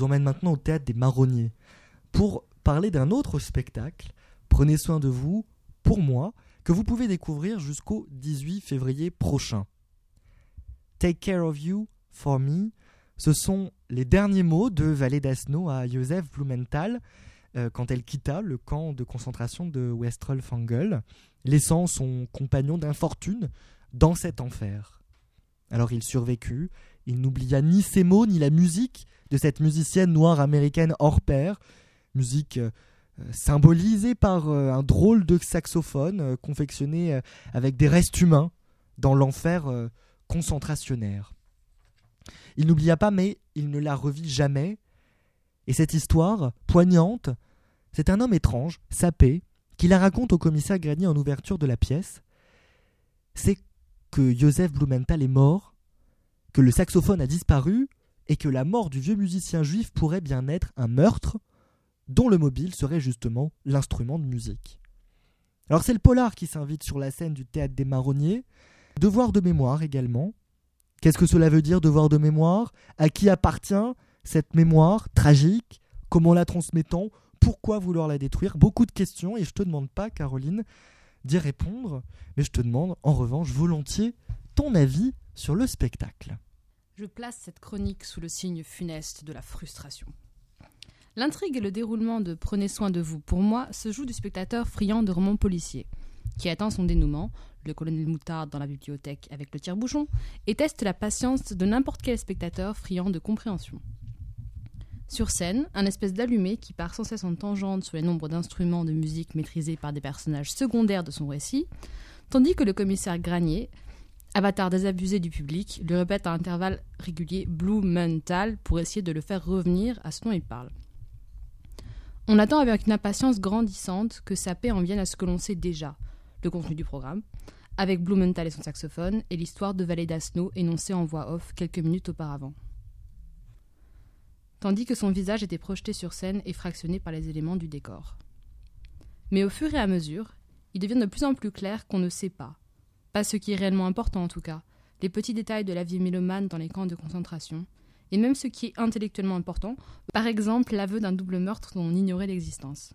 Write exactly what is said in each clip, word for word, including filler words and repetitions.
emmène maintenant au Théâtre des Marronniers pour parler d'un autre spectacle, Prenez soin de vous, pour moi, que vous pouvez découvrir jusqu'au dix-huit février prochain. Take care of you, for me, ce sont les derniers mots de Vallée d'Asno à Joseph Blumenthal euh, quand elle quitta le camp de concentration de Westrelfangel, laissant son compagnon d'infortune dans cet enfer. Alors il survécut, il n'oublia ni ses mots ni la musique de cette musicienne noire américaine hors pair, musique euh, symbolisée par euh, un drôle de saxophone euh, confectionné euh, avec des restes humains dans l'enfer euh, concentrationnaire. Il n'oublia pas, mais il ne la revit jamais. Et cette histoire, poignante, c'est un homme étrange, sapé, qui la raconte au commissaire Grenier en ouverture de la pièce. C'est que Joseph Blumenthal est mort, que le saxophone a disparu, et que la mort du vieux musicien juif pourrait bien être un meurtre, dont le mobile serait justement l'instrument de musique. Alors c'est le polar qui s'invite sur la scène du Théâtre des Marronniers, devoir de mémoire également. Qu'est-ce que cela veut dire, devoir de mémoire ? À qui appartient cette mémoire tragique ? Comment la transmettons ? Pourquoi vouloir la détruire ? Beaucoup de questions, et je te demande pas, Caroline, d'y répondre, mais je te demande en revanche volontiers ton avis sur le spectacle. Je place cette chronique sous le signe funeste de la frustration. L'intrigue et le déroulement de Prenez soin de vous, pour moi, se joue du spectateur friand de romans policiers, qui attend son dénouement, le colonel Moutarde dans la bibliothèque avec le tire-bouchon, et teste la patience de n'importe quel spectateur friand de compréhension. Sur scène, un espèce d'allumé qui part sans cesse en tangente sur les nombres d'instruments de musique maîtrisés par des personnages secondaires de son récit, tandis que le commissaire Granier, avatar désabusé du public, lui répète à intervalles réguliers Blumenthal pour essayer de le faire revenir à ce dont il parle. On attend avec une impatience grandissante que sa paix en vienne à ce que l'on sait déjà, le contenu du programme, avec Blumenthal et son saxophone, et l'histoire de Vallée d'Asno énoncée en voix off quelques minutes auparavant. Tandis que son visage était projeté sur scène et fractionné par les éléments du décor. Mais au fur et à mesure, il devient de plus en plus clair qu'on ne sait pas, pas ce qui est réellement important en tout cas, les petits détails de la vie mélomane dans les camps de concentration, et même ce qui est intellectuellement important, par exemple l'aveu d'un double meurtre dont on ignorait l'existence.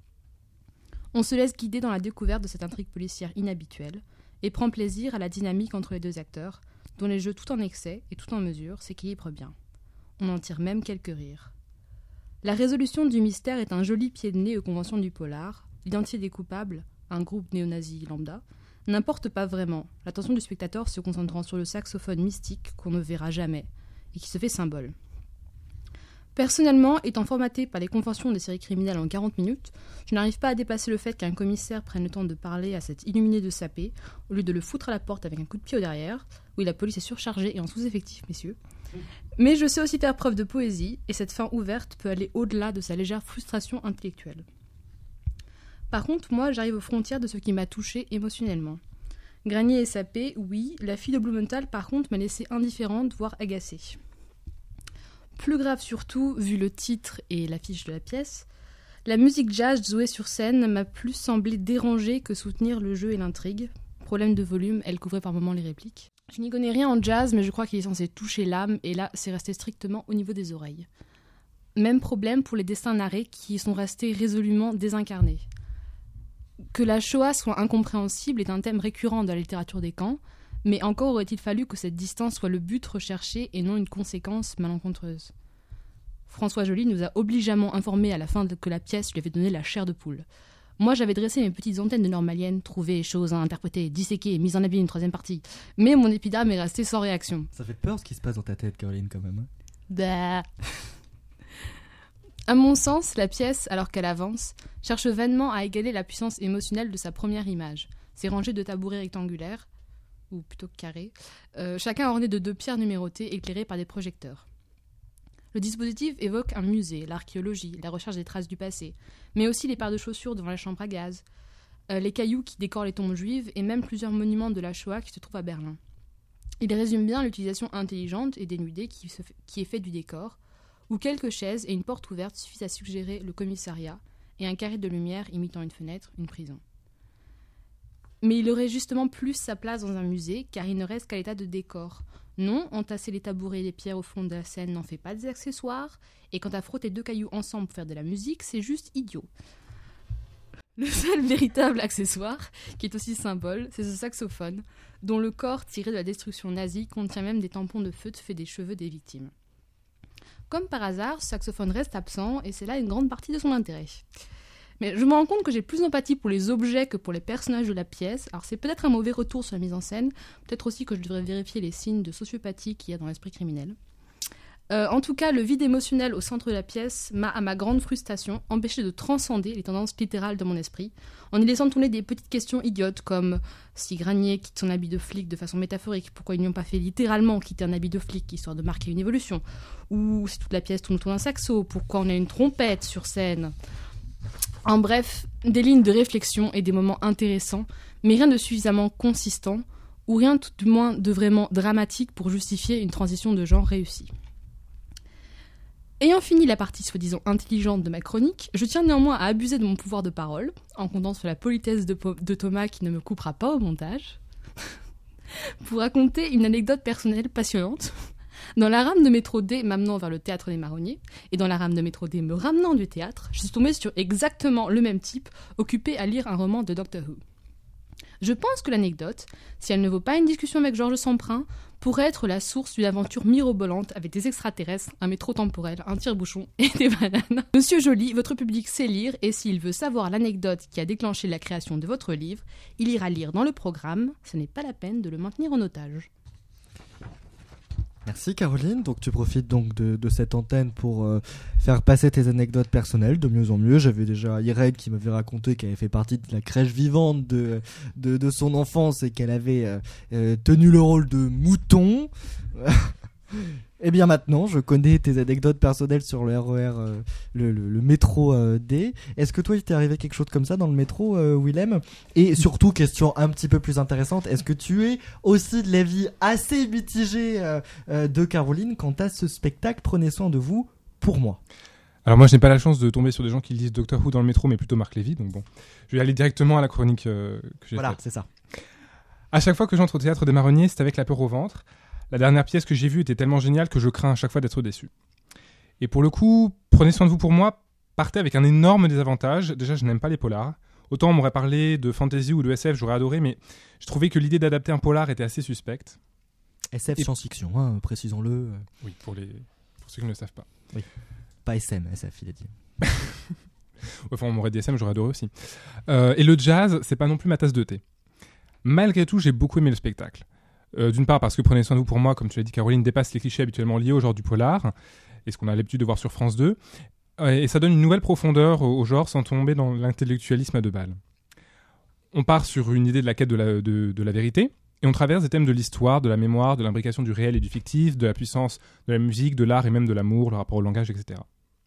On se laisse guider dans la découverte de cette intrigue policière inhabituelle, et prend plaisir à la dynamique entre les deux acteurs, dont les jeux tout en excès et tout en mesure s'équilibrent bien. On en tire même quelques rires. La résolution du mystère est un joli pied de nez aux conventions du polar, l'identité des coupables, un groupe néo-nazi lambda, n'importe pas vraiment, l'attention du spectateur se concentrant sur le saxophone mystique qu'on ne verra jamais, et qui se fait symbole. Personnellement, étant formaté par les conventions des séries criminelles en quarante minutes, je n'arrive pas à dépasser le fait qu'un commissaire prenne le temps de parler à cet illuminé de sapé, au lieu de le foutre à la porte avec un coup de pied au derrière. Oui, la police est surchargée et en sous-effectif, messieurs. Mais je sais aussi faire preuve de poésie, et cette fin ouverte peut aller au-delà de sa légère frustration intellectuelle. Par contre, moi, j'arrive aux frontières de ce qui m'a touchée émotionnellement. Granier et sapé, oui, la fille de Blumenthal, par contre, m'a laissée indifférente, voire agacée. Plus grave surtout, vu le titre et l'affiche de la pièce, la musique jazz jouée sur scène m'a plus semblé déranger que soutenir le jeu et l'intrigue. Problème de volume, elle couvrait par moments les répliques. Je n'y connais rien en jazz, mais je crois qu'il est censé toucher l'âme, et là, c'est resté strictement au niveau des oreilles. Même problème pour les destins narrés qui sont restés résolument désincarnés. Que la Shoah soit incompréhensible est un thème récurrent de la littérature des camps, mais encore aurait-il fallu que cette distance soit le but recherché et non une conséquence malencontreuse. François Joly nous a obligeamment informés à la fin que la pièce lui avait donné la chair de poule. Moi, j'avais dressé mes petites antennes de normalienne, trouvé choses à interpréter, disséquées, mises en abîme une troisième partie. Mais mon épiderme est resté sans réaction. Ça fait peur ce qui se passe dans ta tête, Caroline, quand même. Hein. Bah. À mon sens, la pièce, alors qu'elle avance, cherche vainement à égaler la puissance émotionnelle de sa première image. Ces rangées de tabourets rectangulaires, ou plutôt carrés, euh, chacun orné de deux pierres numérotées éclairées par des projecteurs. Le dispositif évoque un musée, l'archéologie, la recherche des traces du passé, mais aussi les paires de chaussures devant la chambre à gaz, euh, les cailloux qui décorent les tombes juives et même plusieurs monuments de la Shoah qui se trouvent à Berlin. Il résume bien l'utilisation intelligente et dénudée qui, se fait, qui est faite du décor, où quelques chaises et une porte ouverte suffisent à suggérer le commissariat et un carré de lumière imitant une fenêtre, une prison. Mais il aurait justement plus sa place dans un musée, car il ne reste qu'à l'état de décor, Non, entasser les tabourets et les pierres au fond de la scène n'en fait pas des accessoires. Et quant à frotter deux cailloux ensemble pour faire de la musique, c'est juste idiot. Le seul véritable accessoire, qui est aussi symbole, c'est ce saxophone, dont le corps tiré de la destruction nazie contient même des tampons de feutre faits des cheveux des victimes. Comme par hasard, ce saxophone reste absent, et c'est là une grande partie de son intérêt. Mais je me rends compte que j'ai plus d'empathie pour les objets que pour les personnages de la pièce. Alors c'est peut-être un mauvais retour sur la mise en scène, peut-être aussi que je devrais vérifier les signes de sociopathie qu'il y a dans l'esprit criminel. Euh, en tout cas, le vide émotionnel au centre de la pièce m'a, à ma grande frustration, empêché de transcender les tendances littérales de mon esprit, en y laissant tourner des petites questions idiotes comme si Granier quitte son habit de flic de façon métaphorique, pourquoi ils n'y ont pas fait littéralement quitter un habit de flic histoire de marquer une évolution, ou si toute la pièce tourne autour d'un saxo, pourquoi on a une trompette sur scène. En bref, des lignes de réflexion et des moments intéressants, mais rien de suffisamment consistant, ou rien tout du moins de vraiment dramatique pour justifier une transition de genre réussie. Ayant fini la partie soi-disant intelligente de ma chronique, je tiens néanmoins à abuser de mon pouvoir de parole, en comptant sur la politesse de, po- de Thomas qui ne me coupera pas au montage, pour raconter une anecdote personnelle passionnante. Dans la rame de métro D m'amenant vers le théâtre des Marronniers, et dans la rame de métro D me ramenant du théâtre, je suis tombée sur exactement le même type, occupé à lire un roman de Doctor Who. Je pense que l'anecdote, si elle ne vaut pas une discussion avec Georges Semprin, pourrait être la source d'une aventure mirobolante avec des extraterrestres, un métro temporel, un tire-bouchon et des bananes. Monsieur Joly, votre public sait lire et s'il veut savoir l'anecdote qui a déclenché la création de votre livre, il ira lire dans le programme, ce n'est pas la peine de le maintenir en otage. Merci Caroline, donc tu profites donc de, de cette antenne pour euh, faire passer tes anecdotes personnelles de mieux en mieux. J'avais déjà Irène qui m'avait raconté qu'elle avait fait partie de la crèche vivante de, de, de son enfance et qu'elle avait euh, euh, tenu le rôle de mouton. Et bien maintenant, je connais tes anecdotes personnelles sur le R E R, euh, le, le, le métro euh, D. Est-ce que toi, il t'est arrivé quelque chose comme ça dans le métro, euh, Willem ? Et surtout, question un petit peu plus intéressante, est-ce que tu es aussi de l'avis assez mitigé euh, euh, de Caroline quant à ce spectacle ? Prenez soin de vous, pour moi. Alors moi, je n'ai pas la chance de tomber sur des gens qui lisent Doctor Who dans le métro, mais plutôt Marc Lévy, donc bon. Je vais aller directement à la chronique euh, que j'ai voilà, faite. C'est ça. À chaque fois que j'entre au théâtre des Marronniers, c'est avec la peur au ventre. La dernière pièce que j'ai vue était tellement géniale que je crains à chaque fois d'être déçu. Et pour le coup, prenez soin de vous pour moi, partez avec un énorme désavantage. Déjà, je n'aime pas les polars. Autant on m'aurait parlé de fantasy ou de S F, j'aurais adoré, mais je trouvais que l'idée d'adapter un polar était assez suspecte. S F Et... science-fiction, hein, précisons-le. Oui, pour, les... pour ceux qui ne le savent pas. Oui. Pas S M, S F, il a dit. Enfin, on m'aurait dit S M, j'aurais adoré aussi. Euh, et le jazz, c'est pas non plus ma tasse de thé. Malgré tout, j'ai beaucoup aimé le spectacle. Euh, d'une part parce que Prenez soin de vous pour moi, comme tu l'as dit Caroline, dépasse les clichés habituellement liés au genre du polar, et ce qu'on a l'habitude de voir sur France deux, euh, et ça donne une nouvelle profondeur au, au genre sans tomber dans l'intellectualisme à deux balles. On part sur une idée de la quête de la, de, de la vérité, et on traverse des thèmes de l'histoire, de la mémoire, de l'imbrication du réel et du fictif, de la puissance de la musique, de l'art et même de l'amour, le rapport au langage, et cetera.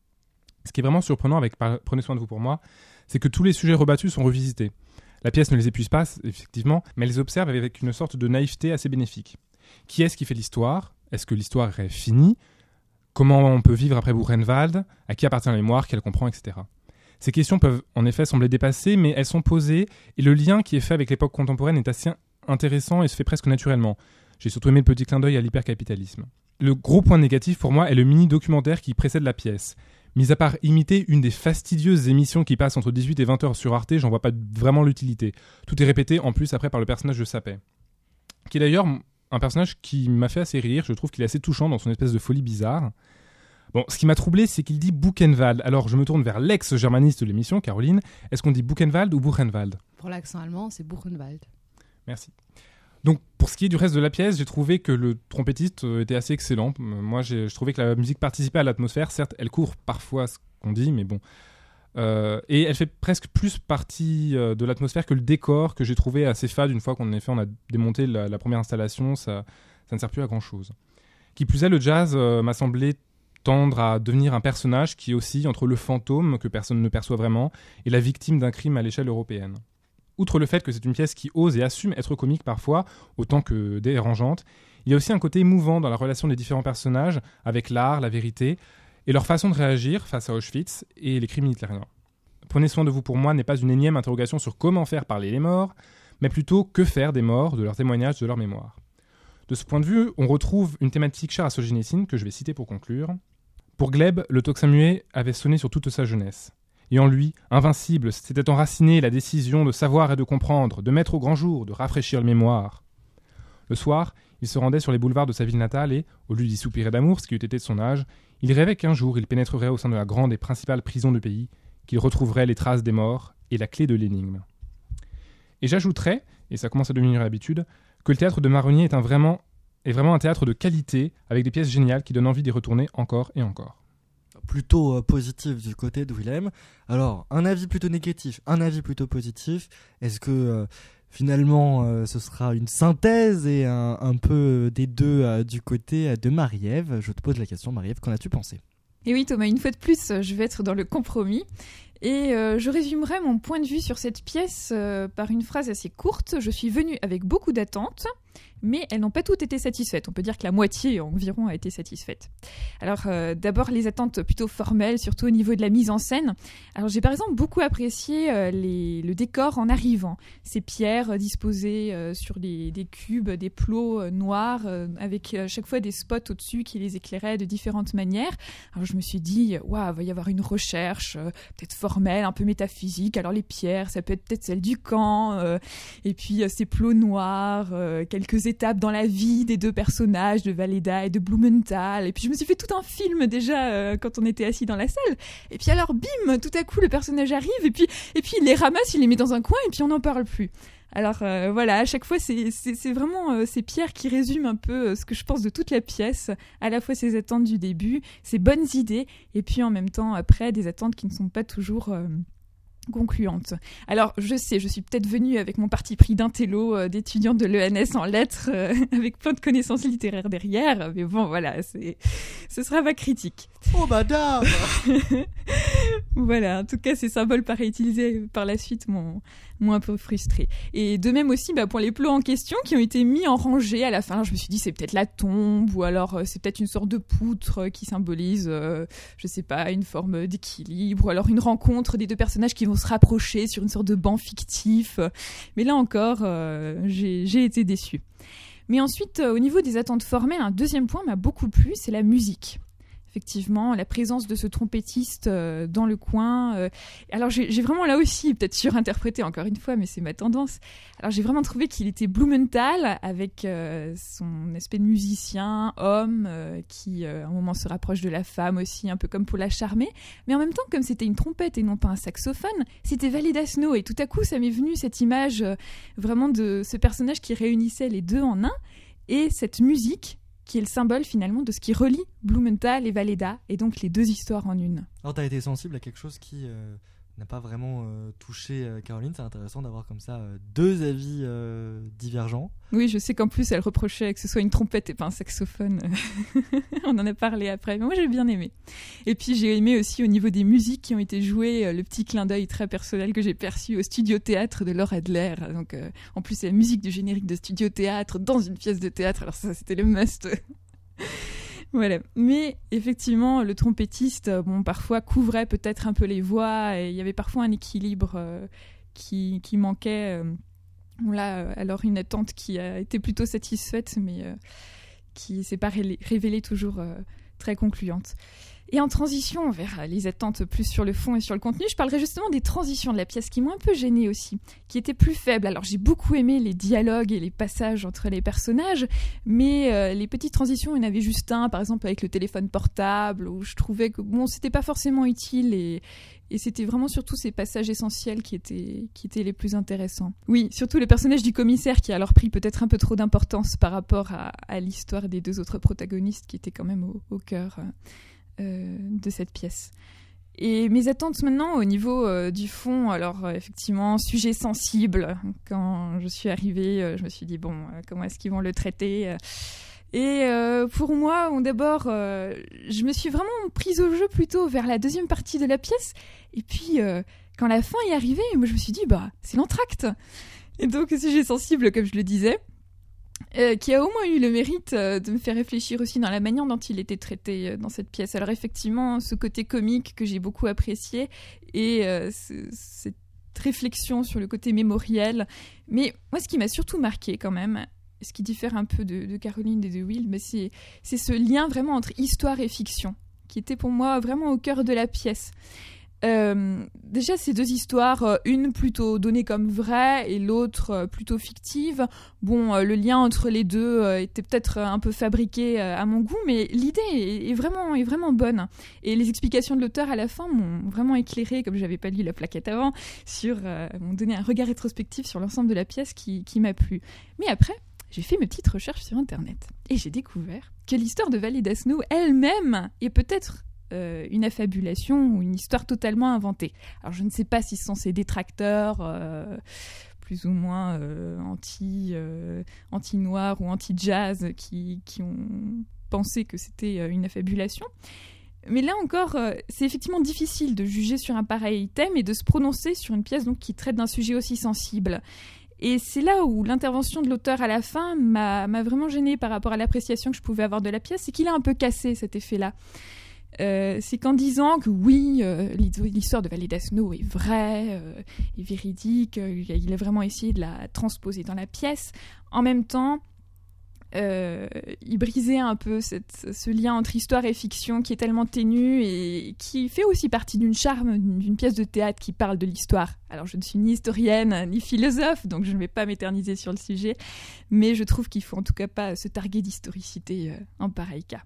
Ce qui est vraiment surprenant avec Prenez soin de vous pour moi, c'est que tous les sujets rebattus sont revisités. La pièce ne les épuise pas, effectivement, mais elle les observe avec une sorte de naïveté assez bénéfique. Qui est-ce qui fait l'histoire ? Est-ce que l'histoire est finie ? Comment on peut vivre après Buchenwald ? À qui appartient la mémoire ? Qui elle comprend, et cetera. Ces questions peuvent en effet sembler dépassées, mais elles sont posées, et le lien qui est fait avec l'époque contemporaine est assez intéressant et se fait presque naturellement. J'ai surtout aimé le petit clin d'œil à l'hypercapitalisme. Le gros point négatif pour moi est le mini-documentaire qui précède la pièce. Mis à part imiter une des fastidieuses émissions qui passent entre dix-huit et vingt heures sur Arte, j'en vois pas vraiment l'utilité. Tout est répété en plus après par le personnage de Sapet. Qui est d'ailleurs un personnage qui m'a fait assez rire, je trouve qu'il est assez touchant dans son espèce de folie bizarre. Bon, ce qui m'a troublé, c'est qu'il dit Buchenwald. Alors je me tourne vers l'ex-germaniste de l'émission, Caroline. Est-ce qu'on dit Buchenwald ou Buchenwald ? Pour l'accent allemand, c'est Buchenwald. Merci. Donc, pour ce qui est du reste de la pièce, j'ai trouvé que le trompettiste était assez excellent. Moi, j'ai, je trouvais que la musique participait à l'atmosphère. Certes, elle court parfois ce qu'on dit, mais bon. Euh, et elle fait presque plus partie euh, de l'atmosphère que le décor, que j'ai trouvé assez fade une fois qu'en effet on a démonté la, la première installation. Ça, ça ne sert plus à grand-chose. Qui plus est, le jazz euh, m'a semblé tendre à devenir un personnage qui oscille entre le fantôme, que personne ne perçoit vraiment, et la victime d'un crime à l'échelle européenne. Outre le fait que c'est une pièce qui ose et assume être comique parfois, autant que dérangeante, il y a aussi un côté émouvant dans la relation des différents personnages avec l'art, la vérité, et leur façon de réagir face à Auschwitz et les crimes hitlériens. Prenez soin de vous pour moi n'est pas une énième interrogation sur comment faire parler les morts, mais plutôt que faire des morts, de leurs témoignages, de leur mémoire. De ce point de vue, on retrouve une thématique chère à Solzhenitsyn que je vais citer pour conclure. Pour Gleb, le tocsin muet avait sonné sur toute sa jeunesse. Et en lui, invincible, s'était enracinée la décision de savoir et de comprendre, de mettre au grand jour, de rafraîchir le mémoire. Le soir, il se rendait sur les boulevards de sa ville natale et, au lieu d'y soupirer d'amour, ce qui eût été de son âge, il rêvait qu'un jour il pénétrerait au sein de la grande et principale prison du pays, qu'il retrouverait les traces des morts et la clé de l'énigme. Et j'ajouterais, et ça commence à devenir l'habitude, que le théâtre de Marronnier est, un vraiment, est vraiment un théâtre de qualité, avec des pièces géniales qui donnent envie d'y retourner encore et encore. Plutôt euh, positif du côté de Willem. Alors, un avis plutôt négatif, un avis plutôt positif. Est-ce que euh, finalement euh, ce sera une synthèse et un, un peu des deux euh, du côté de Marie-Ève? Je te pose la question, Marie-Ève, qu'en as-tu pensé? Et oui Thomas, une fois de plus, je vais être dans le compromis. Et euh, je résumerai mon point de vue sur cette pièce euh, par une phrase assez courte. Je suis venue avec beaucoup d'attentes, mais elles n'ont pas toutes été satisfaites. On peut dire que la moitié environ a été satisfaite. Alors euh, d'abord les attentes plutôt formelles, surtout au niveau de la mise en scène. Alors j'ai par exemple beaucoup apprécié euh, les, le décor en arrivant. Ces pierres euh, disposées euh, sur des, des cubes, des plots euh, noirs, euh, avec à chaque fois des spots au-dessus qui les éclairaient de différentes manières. Alors je me suis dit, waouh, va y avoir une recherche euh, peut-être formelle, un peu métaphysique. Alors les pierres, ça peut être peut-être celle du camp, euh, et puis euh, ces plots noirs, euh, quelques étapes dans la vie des deux personnages, de Valleda et de Blumenthal. Et puis je me suis fait tout un film déjà euh, quand on était assis dans la salle. Et puis alors bim, tout à coup le personnage arrive et puis, et puis il les ramasse, il les met dans un coin et puis on n'en parle plus. Alors euh, voilà, à chaque fois c'est, c'est, c'est vraiment euh, ces pierres qui résument un peu euh, ce que je pense de toute la pièce, à la fois ses attentes du début, ses bonnes idées, et puis en même temps après des attentes qui ne sont pas toujours euh, concluante. Alors, je sais, je suis peut-être venue avec mon parti pris d'intello, euh, d'étudiante de l'E N S en lettres, euh, avec plein de connaissances littéraires derrière, mais bon, voilà, c'est... ce sera ma critique. Oh, madame. Voilà, en tout cas, ces symboles pas réutilisés par la suite m'ont, m'ont un peu frustrée. Et de même aussi, bah, pour les plots en question qui ont été mis en rangée à la fin, je me suis dit, c'est peut-être la tombe, ou alors euh, c'est peut-être une sorte de poutre qui symbolise, euh, je sais pas, une forme d'équilibre, ou alors une rencontre des deux personnages qui vont se rapprocher sur une sorte de banc fictif. Mais là encore, euh, j'ai, j'ai été déçue. Mais ensuite, euh, au niveau des attentes formelles, un deuxième point m'a beaucoup plu, c'est la musique. Effectivement, la présence de ce trompettiste euh, dans le coin. Euh... Alors, j'ai, j'ai vraiment là aussi, peut-être surinterprété encore une fois, mais c'est ma tendance. Alors, j'ai vraiment trouvé qu'il était Blumenthal avec euh, son aspect de musicien, homme, euh, qui euh, à un moment se rapproche de la femme aussi, un peu comme pour la charmer. Mais en même temps, comme c'était une trompette et non pas un saxophone, c'était Valleda Snow. Et tout à coup, ça m'est venu cette image euh, vraiment de ce personnage qui réunissait les deux en un et cette musique qui est le symbole finalement de ce qui relie Blumenthal et Valleda, et donc les deux histoires en une. Alors tu as été sensible à quelque chose qui euh, n'a pas vraiment euh, touché euh, Caroline, c'est intéressant d'avoir comme ça euh, deux avis euh, divergents. Oui, je sais qu'en plus elle reprochait que ce soit une trompette et pas un saxophone. On en a parlé après, mais moi j'ai bien aimé. Et puis j'ai aimé aussi au niveau des musiques qui ont été jouées, euh, le petit clin d'œil très personnel que j'ai perçu au studio théâtre de Laure Adler. Donc euh, en plus c'est la musique du générique de studio théâtre dans une pièce de théâtre, alors ça c'était le must. Voilà. Mais effectivement, le trompettiste, bon, parfois couvrait peut-être un peu les voix et il y avait parfois un équilibre euh, qui, qui manquait. Euh, là, alors une attente qui a été plutôt satisfaite, mais euh, qui s'est pas ré- révélée toujours euh, très concluante. Et en transition vers les attentes plus sur le fond et sur le contenu, je parlerai justement des transitions de la pièce qui m'ont un peu gênée aussi, qui étaient plus faibles. Alors j'ai beaucoup aimé les dialogues et les passages entre les personnages, mais euh, les petites transitions, il y en avait juste un, par exemple avec le téléphone portable, où je trouvais que bon, c'était pas forcément utile et, et c'était vraiment surtout ces passages essentiels qui étaient, qui étaient les plus intéressants. Oui, surtout le personnage du commissaire qui a alors pris peut-être un peu trop d'importance par rapport à, à l'histoire des deux autres protagonistes qui étaient quand même au, au cœur euh, Euh, de cette pièce. Et mes attentes maintenant au niveau euh, du fond, alors euh, effectivement, sujet sensible. Quand je suis arrivée, euh, je me suis dit, bon, euh, comment est-ce qu'ils vont le traiter ? Et euh, pour moi, bon, d'abord, euh, je me suis vraiment prise au jeu plutôt vers la deuxième partie de la pièce. Et puis, euh, quand la fin est arrivée, moi, je me suis dit, bah, c'est l'entracte. Et donc, sujet sensible, comme je le disais. Euh, qui a au moins eu le mérite euh, de me faire réfléchir aussi dans la manière dont il était traité euh, dans cette pièce. Alors effectivement, ce côté comique que j'ai beaucoup apprécié et euh, c- cette réflexion sur le côté mémoriel. Mais moi, ce qui m'a surtout marqué quand même, ce qui diffère un peu de, de Caroline et de Will, mais c'est, c'est ce lien vraiment entre histoire et fiction, qui était pour moi vraiment au cœur de la pièce. Euh, déjà, ces deux histoires, euh, une plutôt donnée comme vraie et l'autre euh, plutôt fictive. Bon, euh, le lien entre les deux euh, était peut-être un peu fabriqué euh, à mon goût, mais l'idée est, est, vraiment, est vraiment bonne. Et les explications de l'auteur à la fin m'ont vraiment éclairé, comme je n'avais pas lu la plaquette avant, sur, euh, m'ont donné un regard rétrospectif sur l'ensemble de la pièce qui, qui m'a plu. Mais après, j'ai fait mes petites recherches sur Internet et j'ai découvert que l'histoire de Vallée d'Asno elle-même est peut-être Euh, une affabulation ou une histoire totalement inventée. Alors je ne sais pas si ce sont ces détracteurs euh, plus ou moins euh, anti, euh, anti-noir ou anti-jazz qui, qui ont pensé que c'était euh, une affabulation. Mais là encore, euh, c'est effectivement difficile de juger sur un pareil thème et de se prononcer sur une pièce donc, qui traite d'un sujet aussi sensible. Et c'est là où l'intervention de l'auteur à la fin m'a, m'a vraiment gênée par rapport à l'appréciation que je pouvais avoir de la pièce, c'est qu'il a un peu cassé cet effet-là. Euh, c'est qu'en disant que oui, euh, l'histoire de Vallée d'Asno est vraie, euh, est véridique, euh, il a vraiment essayé de la transposer dans la pièce, en même temps, euh, il brisait un peu cette, ce lien entre histoire et fiction qui est tellement ténu et qui fait aussi partie d'une charme d'une pièce de théâtre qui parle de l'histoire. Alors je ne suis ni historienne ni philosophe, donc je ne vais pas m'éterniser sur le sujet, mais je trouve qu'il faut en tout cas pas se targuer d'historicité euh, en pareil cas.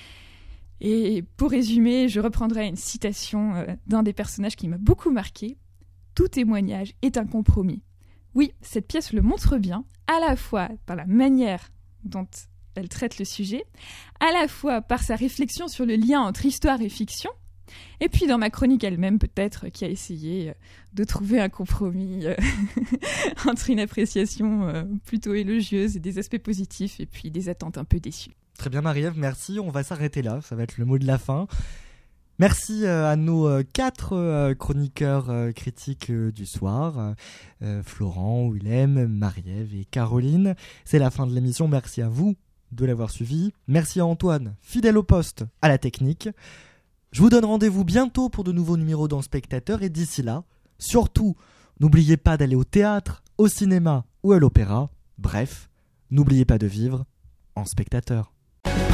Et pour résumer, je reprendrai une citation euh, d'un des personnages qui m'a beaucoup marqué. « Tout témoignage est un compromis. » Oui, cette pièce le montre bien, à la fois par la manière dont elle traite le sujet, à la fois par sa réflexion sur le lien entre histoire et fiction, et puis dans ma chronique elle-même peut-être, qui a essayé euh, de trouver un compromis euh, entre une appréciation euh, plutôt élogieuse et des aspects positifs, et puis des attentes un peu déçues. Très bien Marie-Ève, merci. On va s'arrêter là, ça va être le mot de la fin. Merci euh, à nos euh, quatre euh, chroniqueurs euh, critiques euh, du soir, euh, Florent, Willem, Marie-Ève et Caroline. C'est la fin de l'émission, merci à vous de l'avoir suivi. Merci à Antoine, fidèle au poste, à la technique. Je vous donne rendez-vous bientôt pour de nouveaux numéros dans Spectateur et d'ici là, surtout, n'oubliez pas d'aller au théâtre, au cinéma ou à l'opéra. Bref, n'oubliez pas de vivre en spectateur.